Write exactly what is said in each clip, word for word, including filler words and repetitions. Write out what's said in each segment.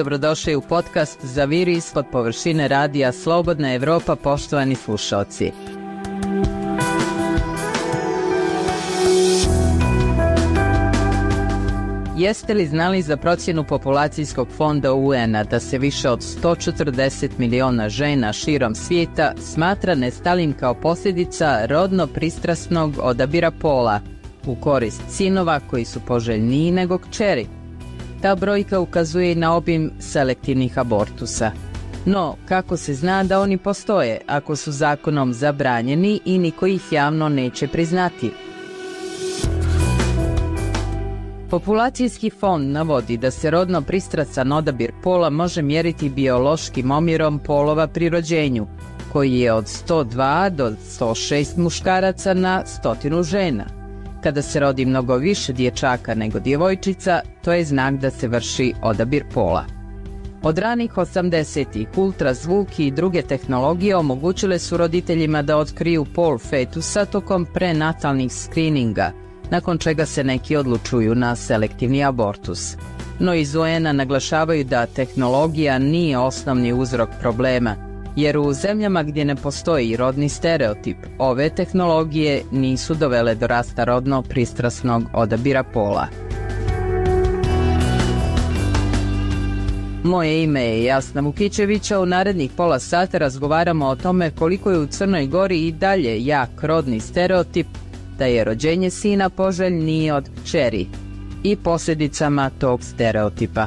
dobrodošli u podcast Zaviri ispod površine radija Slobodna Evropa, poštovani slušalci. Jeste li znali za procjenu populacijskog fonda U N-a da se više od sto četrdeset miliona žena širom svijeta smatra nestalim kao posljedica rodno pristrasnog odabira pola u korist sinova koji su poželjniji nego kćeri? Ta brojka ukazuje i na obim selektivnih abortusa. No, kako se zna da oni postoje ako su zakonom zabranjeni i niko ih javno neće priznati? Populacijski fond navodi da se rodno pristrasan odabir pola može mjeriti biološkim omjerom polova pri rođenju, koji je od sto dva do sto šest muškaraca na stotinu žena. Kada se rodi mnogo više dječaka nego djevojčica, to je znak da se vrši odabir pola. Od ranih osamdesetih ultrazvuk i druge tehnologije omogućile su roditeljima da otkriju pol fetusa tokom prenatalnih skrininga, nakon čega se neki odlučuju na selektivni abortus. No iz U N-a naglašavaju da tehnologija nije osnovni uzrok problema, jer u zemljama gdje ne postoji rodni stereotip, ove tehnologije nisu dovele do rasta rodno pristrasnog odabira pola. Moje ime je Jasna Vukićević, a u narednih pola sata razgovaramo o tome koliko je u Crnoj Gori i dalje jak rodni stereotip da je rođenje sina poželjnije od kćeri i posljedicama tog stereotipa.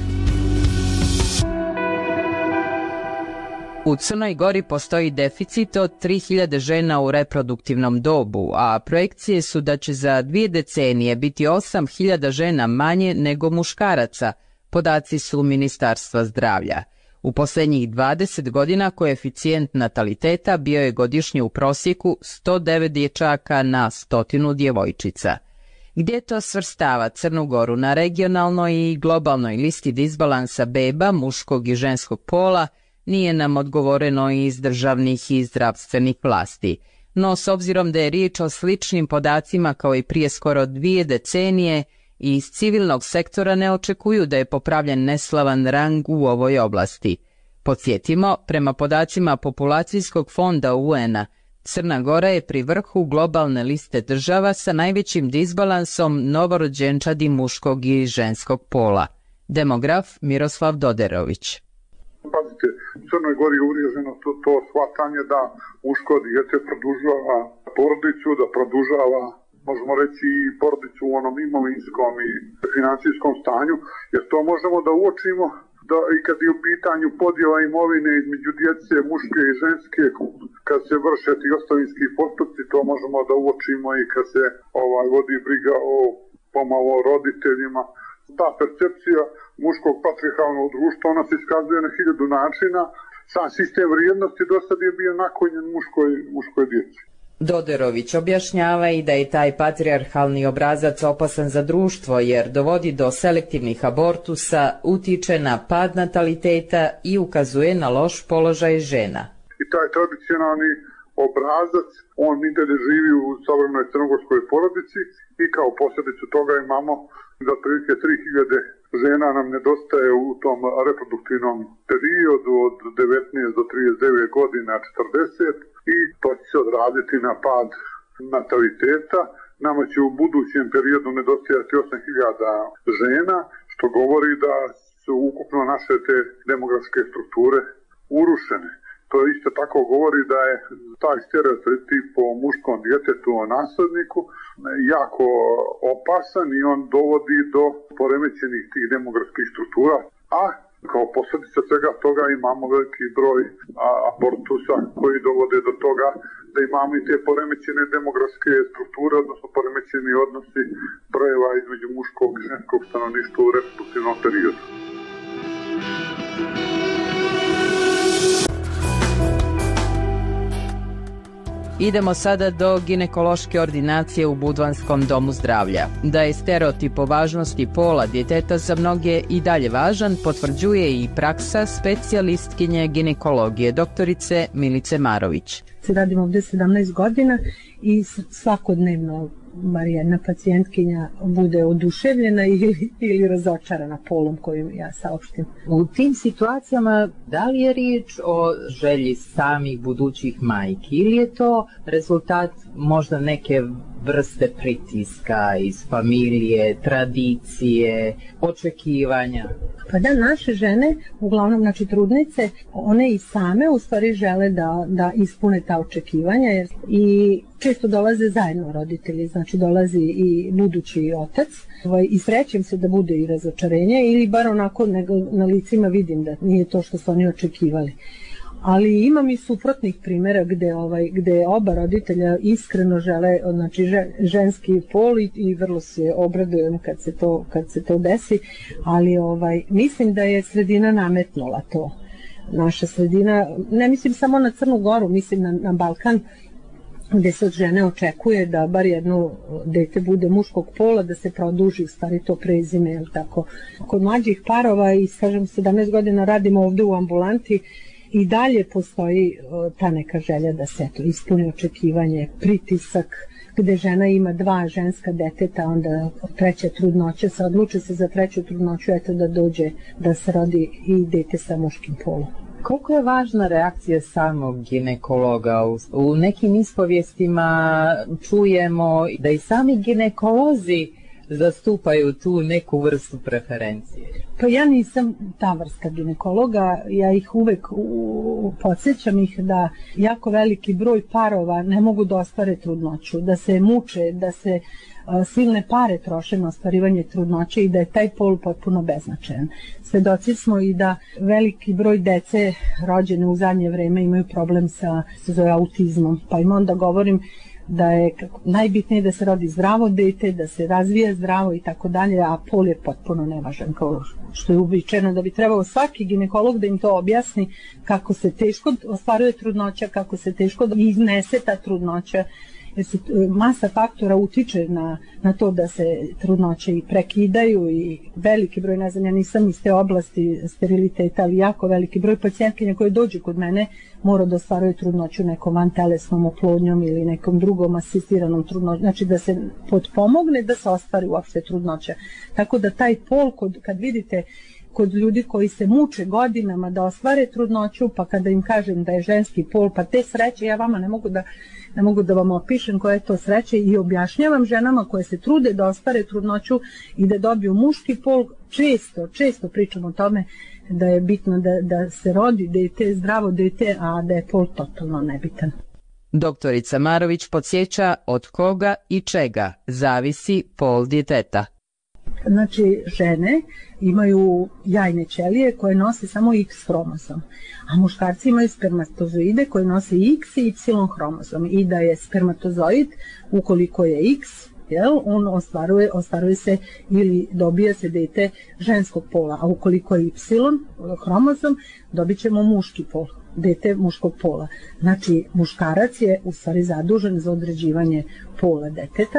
U Crnoj Gori postoji deficit od tri hiljade žena u reproduktivnom dobu, a projekcije su da će za dvije decenije biti osam hiljada žena manje nego muškaraca, podaci su Ministarstva zdravlja. U posljednjih dvadeset godina koeficijent nataliteta bio je godišnje u prosjeku sto devet dječaka na stotinu djevojčica. Gdje to svrstava Crnu Goru na regionalnoj i globalnoj listi disbalansa beba muškog i ženskog pola, nije nam odgovoreno iz državnih i zdravstvenih vlasti. No, s obzirom da je riječ o sličnim podacima kao i prije skoro dvije decenije, i iz civilnog sektora ne očekuju da je popravljen neslavan rang u ovoj oblasti. Podsjetimo, prema podacima Populacijskog fonda U N-a, Crna Gora je pri vrhu globalne liste država sa najvećim disbalansom novorođenčadi muškog i ženskog pola. Demograf Miroslav Doderović. Pazite, u Crnoj Gori je uvriježeno to, to shvatanje da muško dijete produžava porodicu, da produžava, možemo reći, i porodicu u onom imovinskom i financijskom stanju, jer to možemo da uočimo da i kad je u pitanju podjela imovine između djece muške i ženske, kad se vrše ti ostavinski postupci, to možemo da uočimo i kad se ovaj vodi briga o pomalo roditeljima. Ta percepcija muškog patrijarhalnog društva, ona se iskazuje na hiljadu načina. Sam sistem vrijednosti do sad je bio naklonjen muškoj, muškoj djeci. Doderović objašnjava i da je taj patrijarhalni obrazac opasan za društvo jer dovodi do selektivnih abortusa, utiče na pad nataliteta i ukazuje na loš položaj žena. I taj tradicionalni obrazac, on i dalje živi u savremenoj crnogorskoj porodici i kao posljedicu toga imamo da otprilike tri hiljade žena nam nedostaje u tom reproduktivnom periodu od devetnaest do trideset devet godina, četrdeset, i to će se odraziti na pad nataliteta. Nama će u budućem periodu nedostajati osam hiljada žena, što govori da su ukupno naše te demografske strukture urušene. To isto tako govori da je taj stereotip o muškom djetetu, o nasledniku, jako opasan i on dovodi do poremećenih tih demografskih struktura, a kao posljedica svega toga imamo veliki broj abortusa koji dovode do toga da imamo i te poremećene demografske strukture, odnosno poremećeni odnosi brojeva između muškog i ženskog stanovništva u reproduktivnom periodu. Idemo sada do ginekološke ordinacije u Budvanskom domu zdravlja. Da je stereotip o važnosti pola djeteta za mnoge i dalje važan, potvrđuje i praksa specijalistkinje ginekologije doktorice Milice Marović. Radim ovdje sedamnaest godina i svakodnevno bar jedna pacijentkinja bude oduševljena ili, ili razočarana polom kojim ja saopštim. U tim situacijama da li je riječ o želji samih budućih majki ili je to rezultat možda neke vrste pritiska iz familije, tradicije, očekivanja? Pa da, naše žene, uglavnom znači trudnice, one i same u stvari žele da, da ispune ta očekivanja jer i često dolaze zajedno roditelji, znači dolazi i budući otac i srećem se da bude i razočarenje ili bar onako nego na licima vidim da nije to što su oni očekivali. Ali imam i suprotnih primjera gde, ovaj, gde oba roditelja iskreno žele znači, ženski pol i, i vrlo se obradujem kad se to, kad se to desi, ali ovaj, mislim da je sredina nametnula to. Naša sredina, ne mislim samo na Crnu Goru, mislim na, na Balkan, gde se od žene očekuje da bar jedno dete bude muškog pola, da se produži u stvari to prezime, jel tako. Kod mlađih parova i kažem sedamnaest godina radimo ovde u ambulanti, i dalje postoji ta neka želja da se to ispuni očekivanje, pritisak, gde žena ima dva ženska deteta, onda treća trudnoća, se odluče se za treću trudnoću, eto da dođe da se rodi i dete sa muškim polom. Koliko je važna reakcija samog ginekologa? U nekim ispovijestima čujemo da i sami ginekolozi zastupaju tu neku vrstu preferencije. Pa ja nisam ta vrsta ginekologa, ja ih uvek u, podsjećam ih da jako veliki broj parova ne mogu da ostvare trudnoću, da se muče, da se a, silne pare troše na ostvarivanje trudnoće i da je taj pol potpuno beznačajan. Svedoci smo i da veliki broj dece rođene u zadnje vreme imaju problem sa, se zove autizmom, pa im onda govorim da je najbitnije da se rodi zdravo dete, da se razvija zdravo i tako dalje, a pol je potpuno nevažan, kao što je uobičajeno da bi trebao svaki ginekolog da im to objasni kako se teško ostvaruje trudnoća, kako se teško iznese ta trudnoća, jer se masa faktora utiče na, na to da se trudnoće i prekidaju i veliki broj, ne znam, ja nisam iz te oblasti steriliteta, ali jako veliki broj pacijentkinja koje dođu kod mene mora da ostvaruje trudnoću nekom vantelesnom oplodnjom ili nekom drugom asistiranom trudnoćom, znači da se potpomogne da se ostvari uopšte trudnoća. Tako da taj pol, kod, kad vidite kod ljudi koji se muče godinama da ostvare trudnoću, pa kada im kažem da je ženski pol, pa te sreće, ja vama ne mogu da ne mogu da vam opišem koje je to sreće i objašnjavam ženama koje se trude da ostvare trudnoću i da dobiju muški pol, često, često pričam o tome da je bitno da, da se rodi dete, zdravo dete, a da je pol totalno nebitan. Doktorica Marović podsjeća od koga i čega zavisi pol djeteta. Znači, žene imaju jajne ćelije koje nose samo X hromozom, a muškarci imaju spermatozoide koje nose X i Y hromozom i da je spermatozoid, ukoliko je X, jel, on ostvaruje, ostvaruje se ili dobija se dete ženskog pola, a ukoliko je Y hromozom, dobit ćemo muški pol, dete muškog pola. Znači, muškarac je u stvari zadužen za određivanje pola deteta.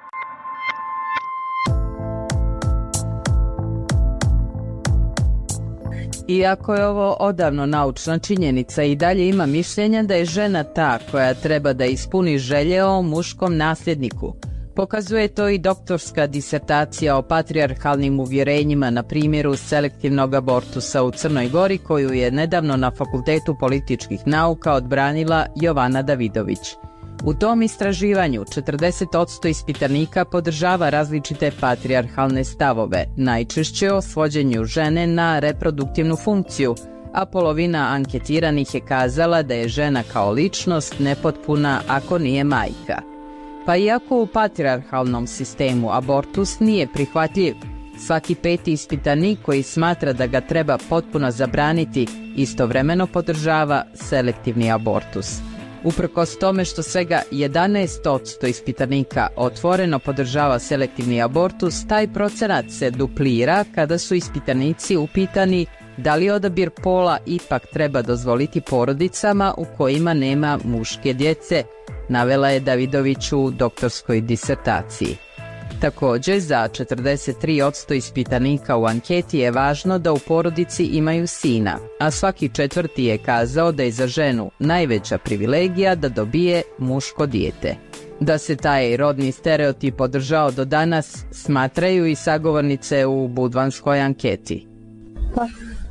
Iako je ovo odavno naučna činjenica, i dalje ima mišljenja da je žena ta koja treba da ispuni želje o muškom nasljedniku. Pokazuje to i doktorska disertacija o patrijarhalnim uvjerenjima na primjeru selektivnog abortusa u Crnoj Gori, koju je nedavno na Fakultetu političkih nauka odbranila Jovana Davidović. U tom istraživanju četrdeset posto ispitanika podržava različite patrijarhalne stavove, najčešće o svođenju žene na reproduktivnu funkciju, a polovina anketiranih je kazala da je žena kao ličnost nepotpuna ako nije majka. Pa iako u patrijarhalnom sistemu abortus nije prihvatljiv, svaki peti ispitanik koji smatra da ga treba potpuno zabraniti istovremeno podržava selektivni abortus. Uprkos tome što svega jedanaest posto ispitanika otvoreno podržava selektivni abortus, taj procenat se duplira kada su ispitanici upitani da li odabir pola ipak treba dozvoliti porodicama u kojima nema muške djece, navela je Davidović u doktorskoj disertaciji. Također, za četrdeset tri posto ispitanika u anketi je važno da u porodici imaju sina, a svaki četvrti je kazao da je za ženu najveća privilegija da dobije muško dijete. Da se taj rodni stereotip održao do danas, smatraju i sagovornice u budvanskoj anketi. Pa,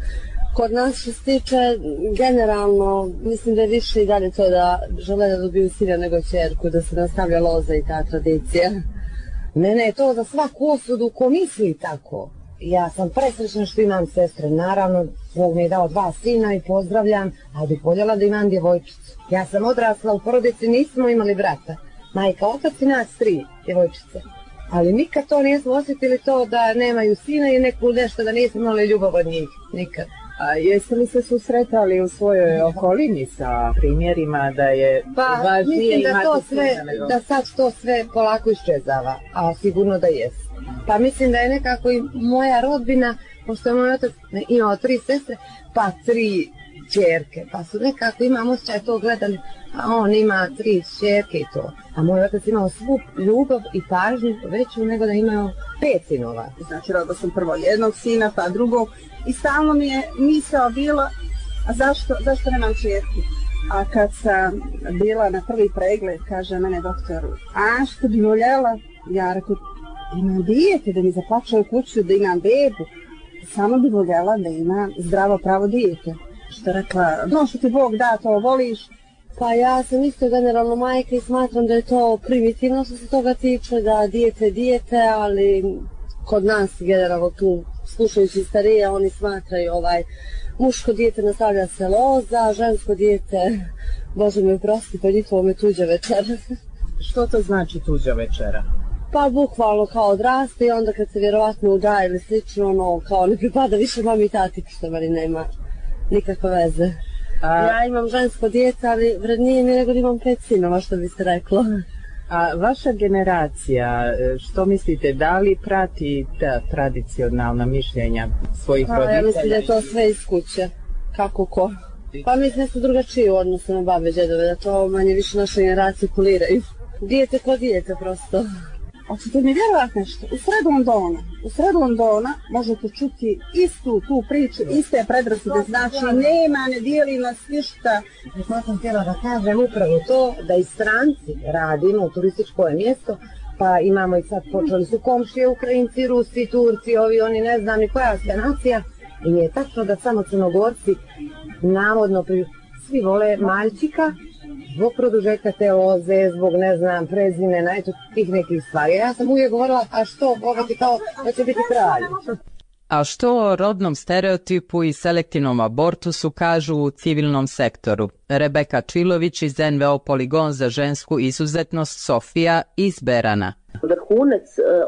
kod nas što se tiče generalno, mislim da je više i dalje to da žele da dobiju sina nego ćerku, da se nastavlja loza i ta tradicija. Mene je to za svaku osudu ko misli tako. Ja sam presrećna što imam sestre, naravno, Bog mi je dao dva sina i pozdravljam, ali bih voljela da imam djevojčicu. Ja sam odrasla u porodici, nismo imali brata. Majka, otac i nas tri djevojčice. Ali nikad to nismo osjetili to da nemaju sina i neku nešto da nismo imali ljubav od njih. Nikad. A jeste li se susretali u svojoj okolini sa primjerima da je pa, važnije da imati to sve, nego... da sad to sve polako iščezava, a sigurno da jest. Pa mislim da je nekako i moja rodbina, pošto je moj otac imao tri sestre, pa tri ćerke, pa su nekako imam osjećaj to gledali, a on ima tri ćerke i to. A moj otac imao svu ljubav i pažnju veću nego da imao pet sinova. Znači, rodila sam prvo jednog sina, pa drugog, i stalno mi je misao bila, a zašto, zašto nemam ćerku? A kad sam bila na prvi pregled, kaže mene doktor, a što bi voljela? Ja rekao, imam dijete, da mi zaplaćaju kuću, da imam bebu. Samo bi voljela da ima zdravo pravo dijete. Što rekla, no što ti Bog da, to voliš. Pa ja sam isto generalno majka i smatram da je to primitivno što se toga tiče, da dijete dijete, ali kod nas generalno tu slušajući starije, oni smatraju ovaj muško dijete nastavlja se loza, žensko dijete, Bože mi oprosti, pa njihovo je tuđa večera. Što to znači tuđa večera? Pa bukvalno kao odraste i onda kad se vjerovatno udaje ili slično, ono kao ne pripada više mami i tati, što meni nema nikakve veze. A... Ja imam žensko dijete, ali vrednije mi nego da imam pet sinova, što bi se reklo. A vaša generacija, što mislite, da li prati ta tradicionalna mišljenja svojih pa, roditelja? Ja mislim da je to sve iz kuće, kako ko. Pa mislim da su drugačiji u odnosu na babe, džedove, da to manje više naše generacije kuliraju. Dijete ko dijete prosto. Hoćete mi vjerovati nešto? U sred Londona, u sred Londona možete čuti istu tu priču, iste predrasude, znači nema, ne dijeli nas ništa. Ja sam htjela da kažem upravo to, da i stranci radimo u turističko mjesto, pa imamo i sad počeli su komšije, Ukrajinci, Rusi, Turci, ovi, oni ne znam ni koja ste nacija. I nije tačno da samo Crnogorci navodno pri... svi vole Maljčika, zbog produžetka te loze, zbog ne znam prezimena, eto tih nekih stvari. Ja sam uvijek govorila, a što, Boga ti kao da će biti kralj. A što o rodnom stereotipu i selektivnom abortusu kažu u civilnom sektoru? Rebeka Čilović iz en ve o Poligon za žensku izuzetnost Sofija iz Berana. Vrhunac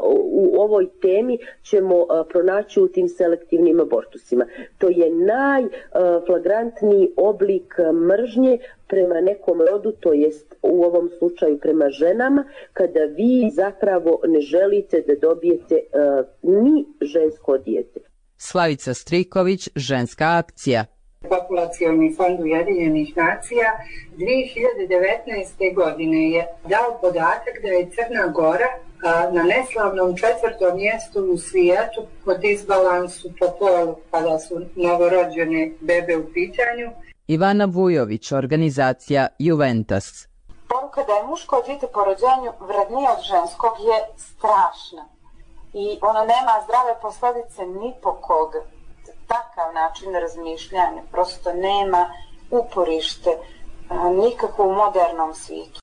u ovoj temi ćemo pronaći u tim selektivnim abortusima. To je najflagrantniji oblik mržnje prema nekom rodu, to jest u ovom slučaju prema ženama, kada vi zapravo ne želite da dobijete uh, ni žensko dijete. Slavica Striković, Ženska akcija. Populacioni fond Ujedinjenih nacija dvije hiljade devetnaeste. godine je dao podatak da je Crna Gora a, na neslavnom četvrtom mjestu u svijetu po disbalansu po polu kada su novorođene bebe u pitanju. Ivana Vujović, organizacija Juventus. Poruka da je muško dijete po rođenju vrednije od ženskog je strašna i ono nema zdrave posljedice ni po koga. Takav način razmišljanja prosto nema uporište nikako u modernom svijetu.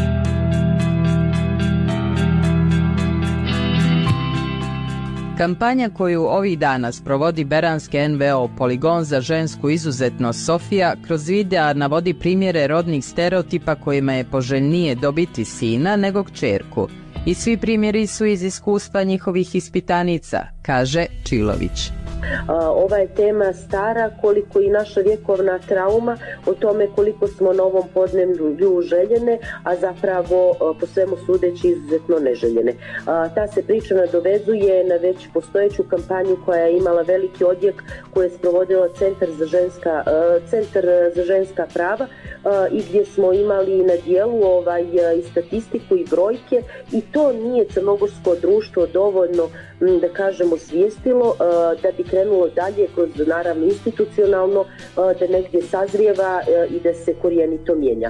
Kampanja koju ovih dana sprovodi beranski en ve o Poligon za žensku izuzetnost Sofija kroz videa navodi primjere rodnih stereotipa kojima je poželjnije dobiti sina nego kćerku. I svi primjeri su iz iskustva njihovih ispitanica, kaže Čilović. Ova je tema stara koliko i naša vjekovna trauma o tome koliko smo na ovom podneblju željene, a zapravo po svemu sudeći izuzetno neželjene. Ta se priča nadovezuje na već postojeću kampanju koja je imala veliki odjek, koju je sprovodila Centar za ženska, Centar za ženska prava i gdje smo imali na dijelu ovaj, i statistiku i brojke, i to nije crnogorsko društvo dovoljno, da kažemo, svijestilo da bi krenulo dalje kroz naravno institucionalno da negdje sazrijeva i da se korijenito mijenja.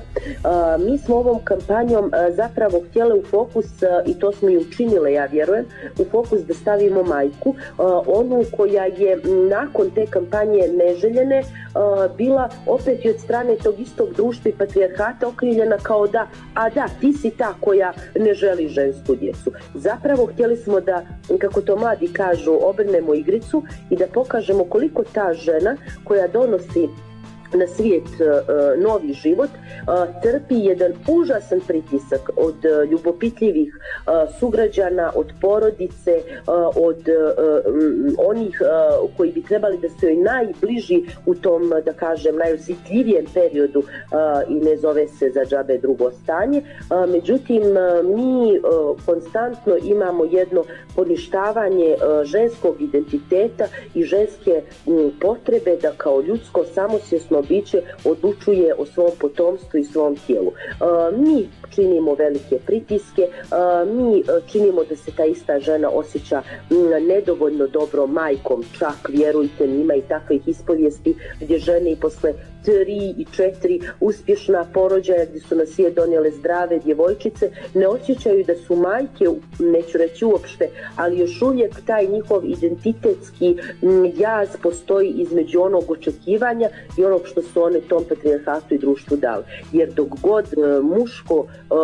Mi smo ovom kampanjom zapravo htjeli u fokus, i to smo i učinile, ja vjerujem, u fokus da stavimo majku, onu koja je nakon te kampanje neželjene bila opet i od strane tog istog društva i patrijarhata okrivljena kao da, a da, ti si ta koja ne želi žensku djecu. Zapravo htjeli smo da, kako to mladi kažu, obrnemo igricu i da pokažemo koliko ta žena koja donosi na svijet uh, novi život uh, trpi jedan užasan pritisak od uh, ljubopitljivih uh, sugrađana, od porodice, uh, od uh, um, onih uh, koji bi trebali da su joj najbliži u tom, da kažem, najosjetljivijem periodu uh, i ne zove se za džabe drugo stanje. Uh, međutim, uh, mi uh, konstantno imamo jedno poništavanje uh, ženskog identiteta i ženske um, potrebe da kao ljudsko samosvjesno biće odlučuje o svom potomstvu i svom tijelu. Uh, mi činimo velike pritiske, uh, mi činimo da se ta ista žena osjeća m, nedovoljno dobro majkom, čak vjerujte mi, ima i takvih ispovijesti gdje žene i posle tri i četiri uspješna porođaja gdje su na svijet donijele zdrave djevojčice ne osjećaju da su majke, neću reći uopšte, ali još uvijek taj njihov identitetski jaz postoji između onog očekivanja i onog što su one tom patrijarhatu i društvu dali. Jer dok god muško,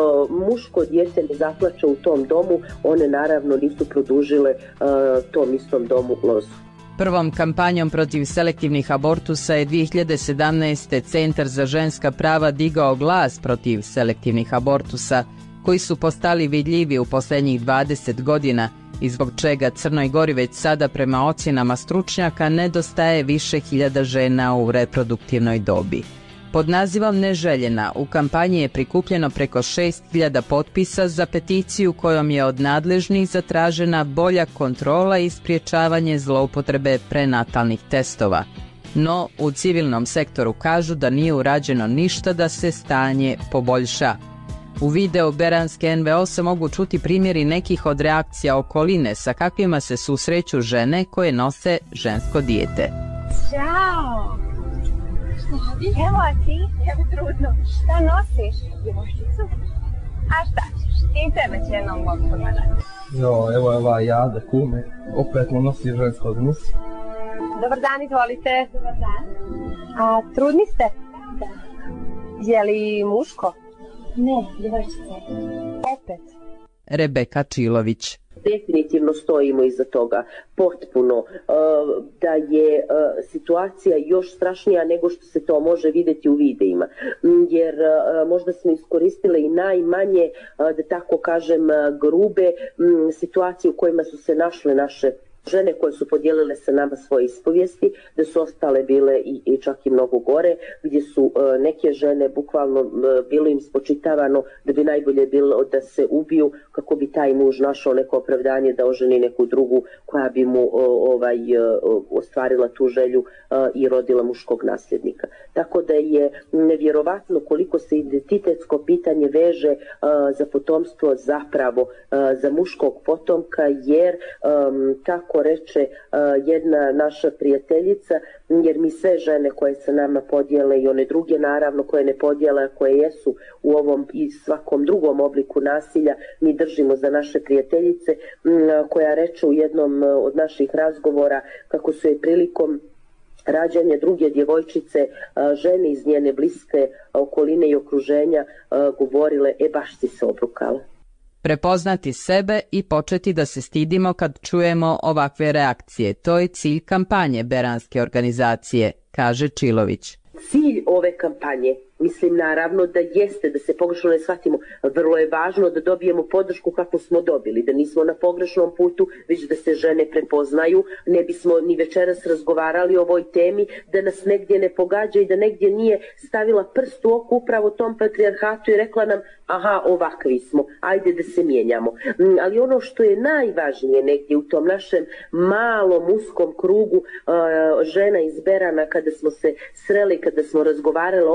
muško dijete ne zaplače u tom domu, one naravno nisu produžile tom istom domu lozu. Prvom kampanjom protiv selektivnih abortusa je dvije hiljade sedamnaeste. Centar za ženska prava digao glas protiv selektivnih abortusa, koji su postali vidljivi u posljednjih dvadeset godina i zbog čega Crnoj Gori već sada prema ocjenama stručnjaka nedostaje više hiljada žena u reproduktivnoj dobi. Pod nazivom Neželjena u kampanji je prikupljeno preko šest hiljada potpisa za peticiju kojom je od nadležnih zatražena bolja kontrola i sprječavanje zloupotrebe prenatalnih testova. No, u civilnom sektoru kažu da nije urađeno ništa da se stanje poboljša. U videu Beranske en ve o se mogu čuti primjeri nekih od reakcija okoline sa kakvima se susreću žene koje nose žensko dijete. Ćao! Evo, a ti? Evo, trudno. Šta nosiš? Djevojčicu? A šta ćeš? Ti tebe će jednom Bog pogledati. Jo, evo, evo, ja da kume. Opet mu nosi žensko odnos. Dobar dan, izvolite. Dobar dan. A trudni ste? Da. Je li muško? Ne, djevojčica. Opet. Rebeka Čilović. Definitivno stojimo iza toga potpuno uh, da je uh, situacija još strašnija nego što se to može vidjeti u videima, jer uh, možda smo iskoristile i najmanje, uh, da tako kažem, uh, grube um, situacije u kojima su se našle naše žene koje su podijelile sa nama svoje ispovijesti, da su ostale bile i, i čak i mnogo gore, gdje su uh, neke žene bukvalno uh, bilo im spočitavano da bi najbolje bilo da se ubiju kako bi taj muž našao neko opravdanje da oženi neku drugu koja bi mu uh, ovaj, uh, ostvarila tu želju uh, i rodila muškog nasljednika. Tako da je nevjerovatno koliko se identitetsko pitanje veže uh, za potomstvo zapravo uh, za muškog potomka, jer um, kako reče uh, jedna naša prijateljica, jer mi sve žene koje se nama podijele i one druge naravno koje ne podijele, koje jesu u ovom i svakom drugom obliku nasilja, mi držimo za naše prijateljice, m, koja reče u jednom od naših razgovora kako su je prilikom rađanja druge djevojčice žene iz njene bliske okoline i okruženja govorile, e baš si se obrukala. Prepoznati sebe i početi da se stidimo kad čujemo ovakve reakcije. To je cilj kampanje Beranske organizacije, kaže Čilović. Cilj ove kampanje, mislim naravno da jeste, da se pogrešno ne shvatimo, vrlo je važno da dobijemo podršku kako smo dobili, da nismo na pogrešnom putu, već da se žene prepoznaju, ne bismo ni večeras razgovarali o ovoj temi, da nas negdje ne pogađa i da negdje nije stavila prst u oko upravo tom patrijarhatu i rekla nam, aha, ovakvi smo, ajde da se mijenjamo. Ali ono što je najvažnije negdje u tom našem malom uskom krugu uh, žena iz Berana, kada smo se sreli, kada smo razgovarali o ovoj temi,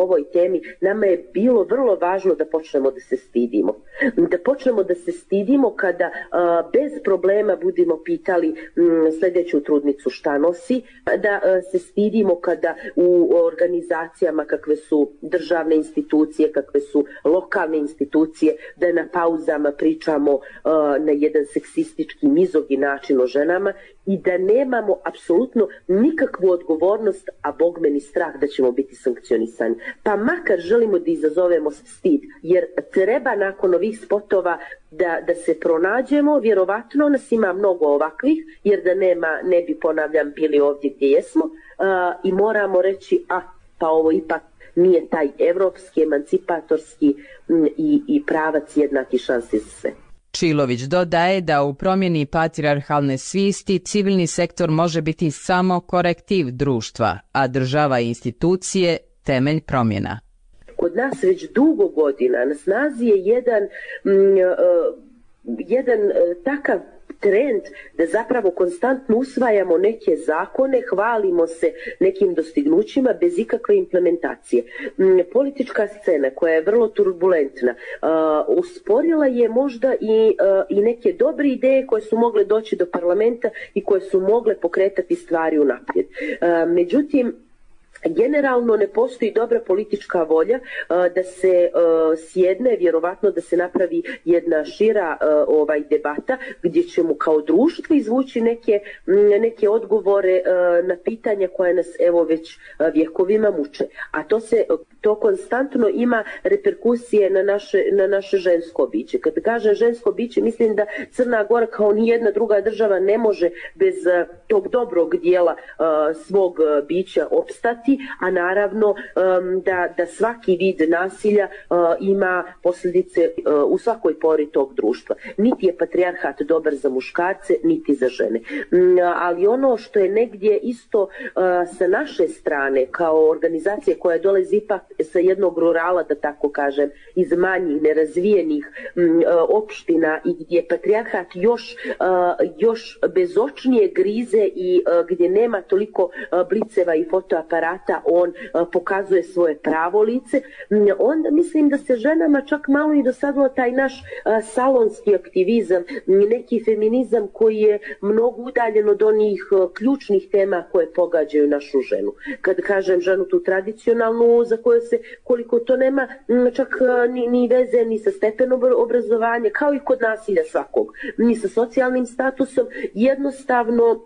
problemi, nama je bilo vrlo važno da počnemo da se stidimo. Da počnemo da se stidimo kada a, bez problema budemo pitali m, sljedeću trudnicu šta nosi, da a, se stidimo kada u organizacijama kakve su državne institucije, kakve su lokalne institucije, da na pauzama pričamo uh, na jedan seksistički, mizogi način o ženama i da nemamo apsolutno nikakvu odgovornost, a bog meni strah da ćemo biti sankcionisani. Pa makar želimo da izazovemo stid, jer treba nakon ovih spotova da, da se pronađemo, vjerovatno nas ima mnogo ovakvih, jer da nema, ne bi, ponavljam, bili ovdje gdje jesmo, uh, i moramo reći, a pa ovo ipak nije taj evropski, emancipatorski i, i pravac jednaki šansi za sve. Čilović dodaje da u promjeni patrijarhalne svijesti civilni sektor može biti samo korektiv društva, a država i institucije temelj promjena. Kod nas već dugo godina na snazi je jedan, m, uh, jedan uh, takav trend da zapravo konstantno usvajamo neke zakone, hvalimo se nekim dostignućima bez ikakve implementacije. Politička scena koja je vrlo turbulentna uh, usporila je možda i, uh, i neke dobre ideje koje su mogle doći do parlamenta i koje su mogle pokretati stvari unaprijed. Uh, međutim, generalno ne postoji dobra politička volja uh, da se uh, sjedne, vjerovatno da se napravi jedna šira uh, ovaj debata gdje ćemo kao društvo izvući neke, neke odgovore uh, na pitanja koja nas evo već uh, vjekovima muče. A to se to konstantno ima reperkusije na naše, na naše žensko biće. Kad kažem žensko biće, mislim da Crna Gora kao nijedna druga država ne može bez uh, tog dobrog dijela uh, svog uh, bića opstati, a naravno um, da, da svaki vid nasilja uh, ima posljedice uh, u svakoj pori tog društva. Niti je patrijarhat dobar za muškarce, niti za žene. Um, ali ono što je negdje isto uh, sa naše strane, kao organizacije koja dolazi ipak sa jednog rurala, da tako kažem, iz manjih, nerazvijenih um, uh, opština i gdje patrijarhat još, uh, još bezočnije grize i uh, gdje nema toliko uh, bliceva i fotoaparata, on uh, pokazuje svoje pravo lice, onda mislim da se ženama čak malo i dosadilo taj naš uh, salonski aktivizam, neki feminizam koji je mnogo udaljen od onih uh, ključnih tema koje pogađaju našu ženu. Kad kažem ženu tu tradicionalnu, za koju se, koliko to nema čak uh, ni, ni veze ni sa stepenom obrazovanja, kao i kod nasilja svakog, ni sa socijalnim statusom, jednostavno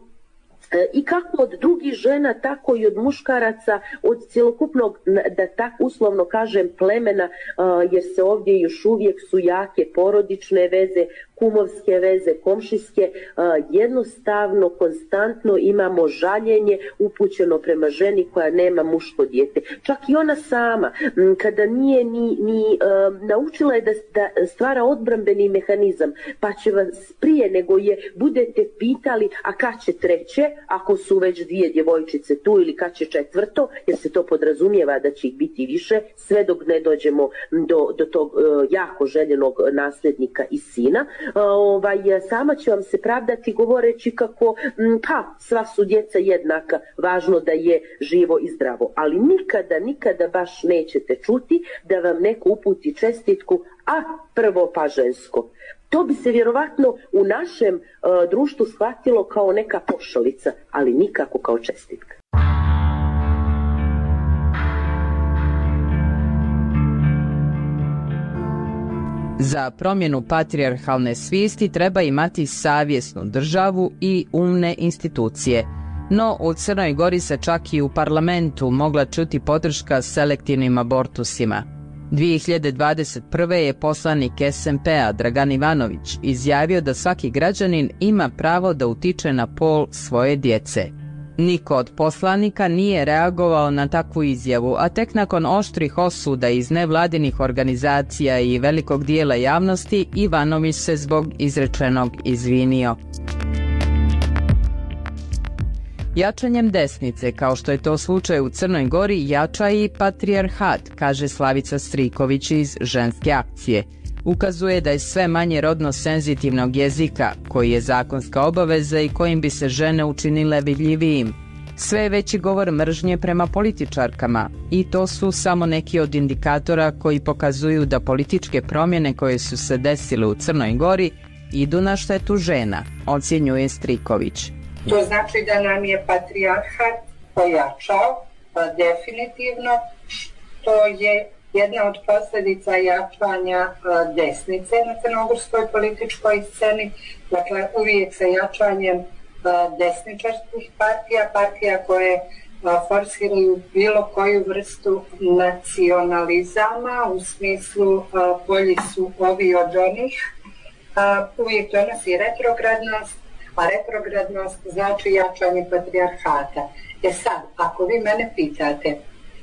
i kako od drugih žena, tako i od muškaraca, od cjelokupnog, da tako uslovno kažem, plemena, jer se ovdje još uvijek su jake porodične veze, kumovske veze, komšijske, jednostavno, konstantno imamo žaljenje upućeno prema ženi koja nema muško dijete. Čak i ona sama, kada nije ni, ni naučila je da, da stvara odbrambeni mehanizam, pa će vas prije nego je budete pitali, a kad će treće, ako su već dvije djevojčice tu, ili kad će četvrto, jer se to podrazumijeva da će ih biti više, sve dok ne dođemo do, do tog uh, jako željenog nasljednika i sina. Uh, ovaj, sama će vam se pravdati govoreći kako m, pa sva su djeca jednaka, važno da je živo i zdravo. Ali nikada, nikada baš nećete čuti da vam neko uputi čestitku, a prvo pa žensko. To bi se vjerovatno u našem uh, društvu shvatilo kao neka pošalica, ali nikako kao čestitka. Za promjenu patrijarhalne svijesti treba imati savjesnu državu i umne institucije. No, u Crnoj Gori se čak i u parlamentu mogla čuti podrška selektivnim abortusima. dvije hiljade dvadeset prve. je poslanik S M P-a Dragan Ivanović izjavio da svaki građanin ima pravo da utiče na pol svoje djece. Niko od poslanika nije reagovao na takvu izjavu, a tek nakon oštrih osuda iz nevladinih organizacija i velikog dijela javnosti, Ivanović se zbog izrečenog izvinio. Jačanjem desnice, kao što je to slučaj u Crnoj Gori, jača i patrijarhat, kaže Slavica Striković iz Ženske akcije. Ukazuje da je sve manje rodno senzitivnog jezika, koji je zakonska obaveza i kojim bi se žene učinile vidljivijim. Sve je veći govor mržnje prema političarkama i to su samo neki od indikatora koji pokazuju da političke promjene koje su se desile u Crnoj Gori idu na štetu žena, ocjenjuje Striković. To znači da nam je patrijarhat pojačao, definitivno, što je jedna od posljedica jačanja desnice na crnogorskoj političkoj sceni. Dakle, uvijek sa jačanjem desničarskih partija, partija koje forsiraju bilo koju vrstu nacionalizama, u smislu bolji su ovi od onih, uvijek donosi retrogradnost, a retrogradnost znači jačanje patrijarhata. E sad, ako vi mene pitate,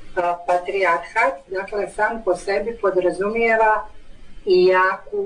patrijarhat, dakle, sam po sebi podrazumijeva i jaku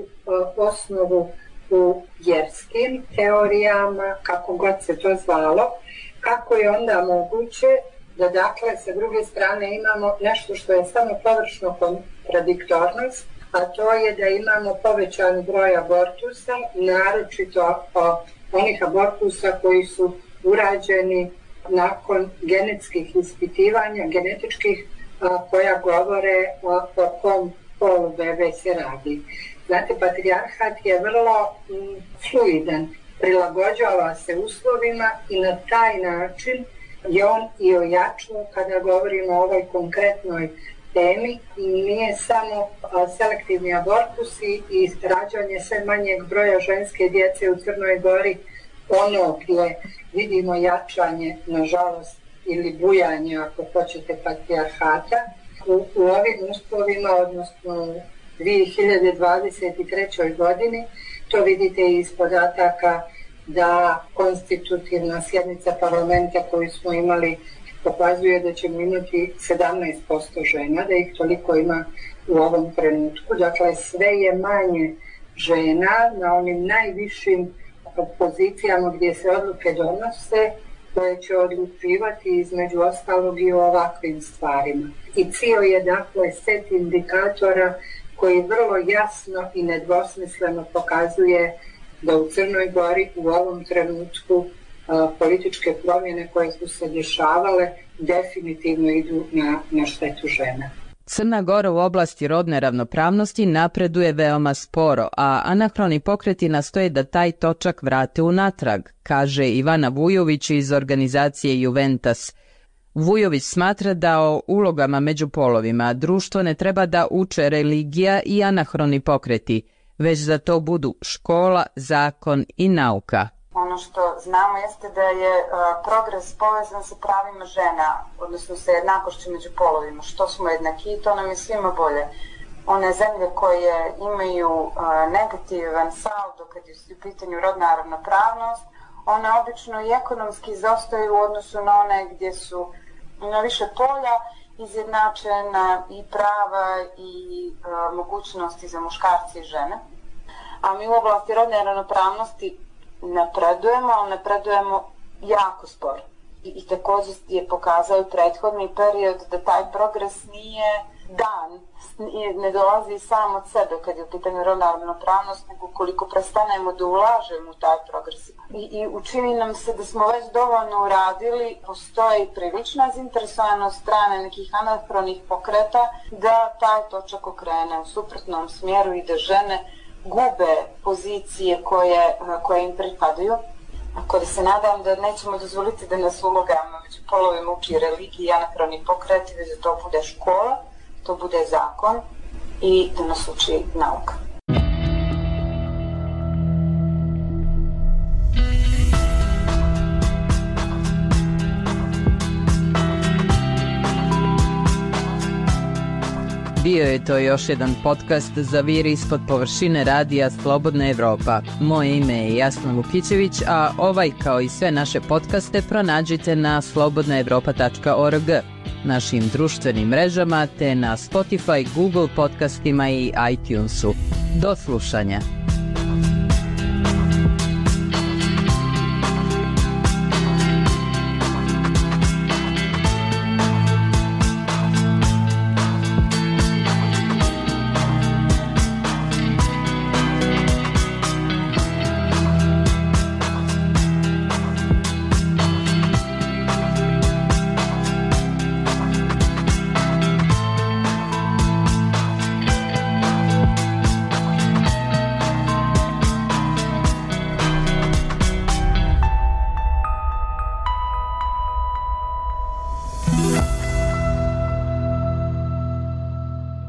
osnovu u vjerskim teorijama, kako god se to zvalo, kako je onda moguće da, dakle, sa druge strane imamo nešto što je samo površno kontradiktornost, a to je da imamo povećan broj abortusa, naročito onih abortusa koji su urađeni nakon genetskih ispitivanja, genetičkih, koja govore o, o kom polu bebe se radi. Znate, patrijarhat je vrlo mm, fluidan, prilagođava se uslovima i na taj način je on i ojačao kada govorimo o ovoj konkretnoj temi. Nije samo a, selektivni abortusi i rađanje sve manjeg broja ženske djece u Crnoj Gori ono gdje vidimo jačanje, nažalost, ili bujanje, ako hoćete, patrijarhata. U, u ovim uslovima, odnosno u dvije hiljade dvadeset trećoj godini, to vidite iz podataka da konstitutivna sjednica parlamenta koju smo imali pokazuje da ćemo imati sedamnaest posto žena, da ih toliko ima u ovom trenutku. Dakle, sve je manje žena na onim najvišim pozicijama gdje se odluke donose, koje će odlučivati između ostalog i o ovakvim stvarima. I cio je, dakle, set indikatora koji vrlo jasno i nedvosmisleno pokazuje da u Crnoj Gori u ovom trenutku a, političke promjene koje su se dešavale definitivno idu na, na štetu žena. Crna Gora u oblasti rodne ravnopravnosti napreduje veoma sporo, a anahroni pokreti nastoje da taj točak vrate unatrag, kaže Ivana Vujović iz organizacije Juventas. Vujović smatra da o ulogama među polovima društvo ne treba da uče religija i anahroni pokreti, već da to budu škola, zakon i nauka. Ono što znamo jeste da je uh, progres povezan sa pravima žena, odnosno sa jednakošću među polovima. Što smo jednaki i to nam je svima bolje. One zemlje koje imaju uh, negativan saldo kad je u pitanju rodna ravnopravnost, one obično i ekonomski izostaju u odnosu na one gdje su na više polja izjednačena i prava i uh, mogućnosti za muškarci i žene. A mi u oblasti rodne ravnopravnosti napredujemo, ali napredujemo jako sporo. I, i također je pokazao i prethodni period da taj progres nije dan, nije, ne dolazi sam od sebe kad je u pitanju rodna ravnopravnost, nego koliko prestanemo da ulažemo u taj progres. I, I učini nam se da smo već dovoljno uradili, postoji prilična zainteresovanost strane nekih anahronih pokreta da taj točak okrene u suprotnom smjeru i da žene gube pozicije koje, koje im pripadaju. Ako da se nadam da nećemo dozvoliti da nas ulogama među polovima uči religija i anahroni pokreti, već da to bude škola, to bude zakon i da nas uči nauka. Bio je to još jedan podcast za vir ispod površine radija Slobodna Evropa. Moje ime je Jasna Lukićević, a ovaj kao i sve naše podcaste pronađite na slobodna evropa tačka org, našim društvenim mrežama te na Spotify, Google podcastima i iTunesu. Do slušanja.